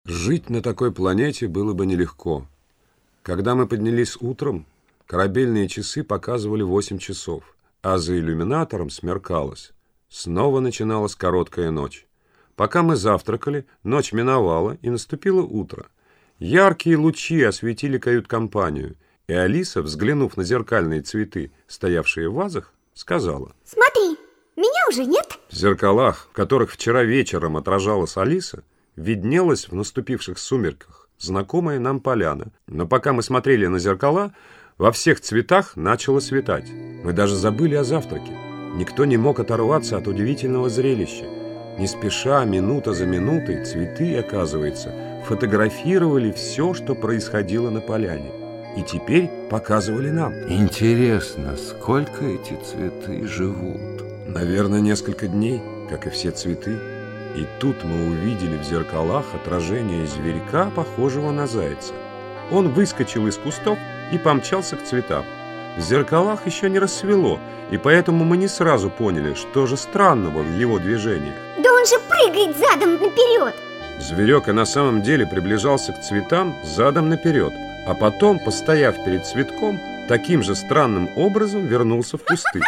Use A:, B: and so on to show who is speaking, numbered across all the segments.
A: Жить на такой планете было бы нелегко. Когда мы поднялись утром, корабельные часы показывали 8 часов, а за иллюминатором смеркалось. Снова начиналась короткая ночь. Пока мы завтракали, ночь миновала, и наступило утро. Яркие лучи осветили кают-компанию, и Алиса, взглянув на зеркальные цветы, стоявшие в вазах, сказала:
B: «Смотри, меня уже нет».
A: В зеркалах, в которых вчера вечером отражалась Алиса, виднелась в наступивших сумерках знакомая нам поляна. Но пока мы смотрели на зеркала, во всех цветах начало светать. Мы даже забыли о завтраке. Никто не мог оторваться от удивительного зрелища. Не спеша, минута за минутой, цветы, оказывается, фотографировали все, что происходило на поляне. И теперь показывали нам.
C: Интересно, сколько эти цветы живут?
A: Наверное, несколько дней, как и все цветы. И тут мы увидели в зеркалах отражение зверька, похожего на зайца. Он выскочил из кустов и помчался к цветам. В зеркалах еще не рассвело, и поэтому мы не сразу поняли, что же странного в его движениях.
B: Да он же прыгает задом наперед.
A: Зверек и на самом деле приближался к цветам задом наперед, а потом, постояв перед цветком, таким же странным образом вернулся в кусты.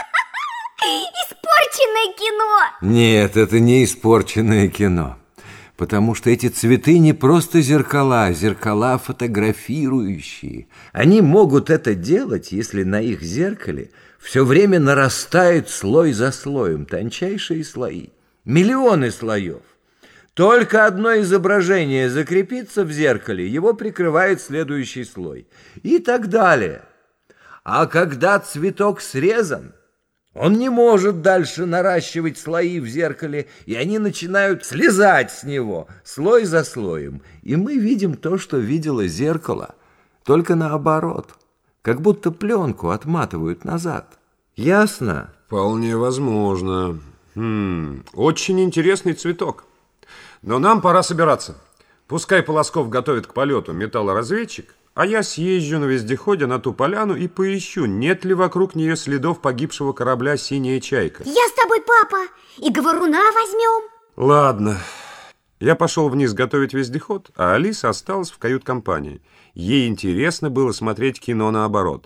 B: Испорченное кино!
C: Нет, это не испорченное кино. Потому что эти цветы не просто зеркала, а зеркала фотографирующие. Они могут это делать, если на их зеркале все время нарастает слой за слоем, тончайшие слои. Миллионы слоев. Только одно изображение закрепится в зеркале, его прикрывает следующий слой. И так далее. А когда цветок срезан, он не может дальше наращивать слои в зеркале, и они начинают слезать с него, слой за слоем. И мы видим то, что видело зеркало, только наоборот, как будто пленку отматывают назад. Ясно?
A: Вполне возможно. Очень интересный цветок. Но нам пора собираться. Пускай Полосков готовит к полету металлоразведчик, а я съезжу на вездеходе на ту поляну и поищу, нет ли вокруг нее следов погибшего корабля «Синяя чайка».
B: Я с тобой, папа, и говоруна возьмем.
A: Ладно. Я пошел вниз готовить вездеход, а Алиса осталась в кают-компании. Ей интересно было смотреть кино наоборот.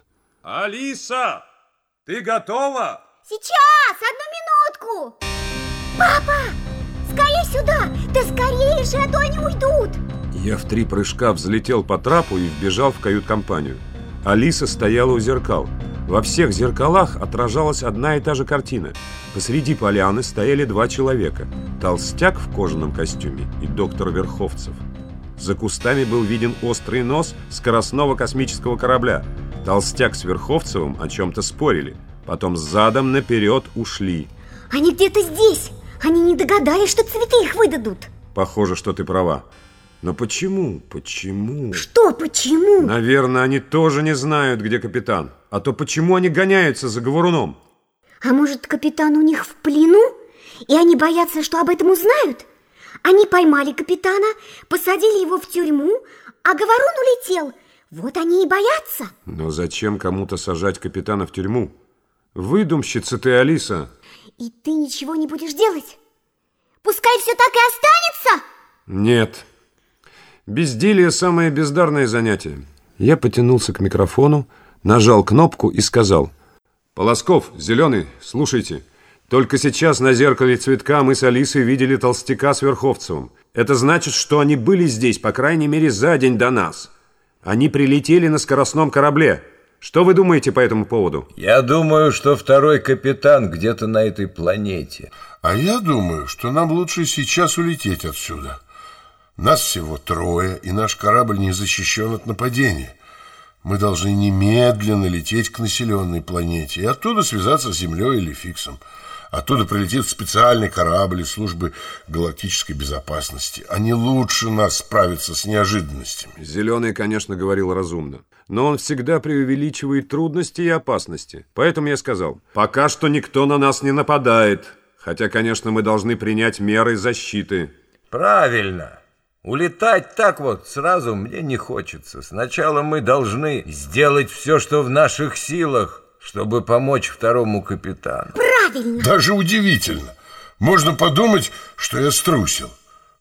A: Алиса, ты готова?
B: Сейчас, одну минутку. Папа, скорее сюда, да скорее же, а то они уйдут.
A: Я в 3 прыжка взлетел по трапу и вбежал в кают-компанию. Алиса стояла у зеркал. Во всех зеркалах отражалась одна и та же картина. Посреди поляны стояли 2 человека. Толстяк в кожаном костюме и доктор Верховцев. За кустами был виден острый нос скоростного космического корабля. Толстяк с Верховцевым о чем-то спорили. Потом задом наперед ушли.
B: Они где-то здесь. Они не догадались, что цветы их выдадут.
A: Похоже, что ты права. Но почему? Почему?
B: Что почему?
A: Наверное, они тоже не знают, где капитан. А то почему они гоняются за говоруном?
B: А может, капитан у них в плену? И они боятся, что об этом узнают? Они поймали капитана, посадили его в тюрьму, а говорун улетел. Вот они и боятся.
A: Но зачем кому-то сажать капитана в тюрьму? Выдумщица ты, Алиса.
B: И ты ничего не будешь делать? Пускай все так и останется?
A: Нет. Безделье – самое бездарное занятие. Я потянулся к микрофону, нажал кнопку и сказал: Полосков, Зеленый, слушайте. Только сейчас на зеркале цветка мы с Алисой видели толстяка с Верховцевым. Это значит, что они были здесь, по крайней мере, за день до нас. Они прилетели на скоростном корабле. Что вы думаете по этому поводу?
C: Я думаю, что второй капитан где-то на этой планете.
D: А я думаю, что нам лучше сейчас улететь отсюда. Нас всего 3, и наш корабль не защищен от нападения. Мы должны немедленно лететь к населенной планете и оттуда связаться с Землей или Фиксом. Оттуда прилетит специальный корабль из службы галактической безопасности. Они лучше нас справятся с неожиданностями.
A: Зеленый, конечно, говорил разумно. Но он всегда преувеличивает трудности и опасности. Поэтому я сказал: пока что никто на нас не нападает. Хотя, конечно, мы должны принять меры защиты.
C: Правильно. Улетать так вот сразу мне не хочется. Сначала мы должны сделать все, что в наших силах, чтобы помочь второму капитану.
B: Правильно.
D: Даже удивительно. Можно подумать, что я струсил.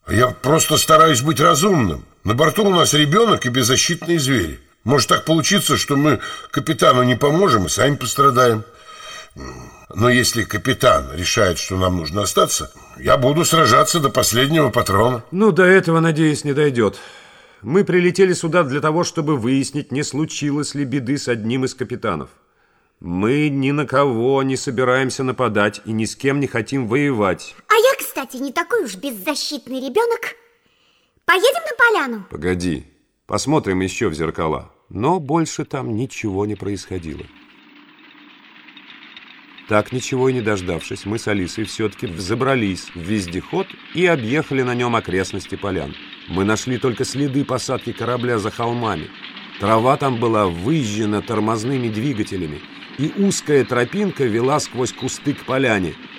D: Я просто стараюсь быть разумным. На борту у нас ребенок и беззащитные звери. Может так получиться, что мы капитану не поможем и сами пострадаем. Но если капитан решает, что нам нужно остаться, я буду сражаться до последнего патрона.
A: Ну, до этого, надеюсь, не дойдет. Мы прилетели сюда для того, чтобы выяснить, не случилось ли беды с одним из капитанов. Мы ни на кого не собираемся нападать и ни с кем не хотим воевать.
B: А я, кстати, не такой уж беззащитный ребенок. Поедем на поляну?
A: Погоди, посмотрим еще в зеркала. Но больше там ничего не происходило. Так, ничего и не дождавшись, мы с Алисой все-таки взобрались в вездеход и объехали на нем окрестности полян. Мы нашли только следы посадки корабля за холмами. Трава там была выжжена тормозными двигателями, и узкая тропинка вела сквозь кусты к поляне.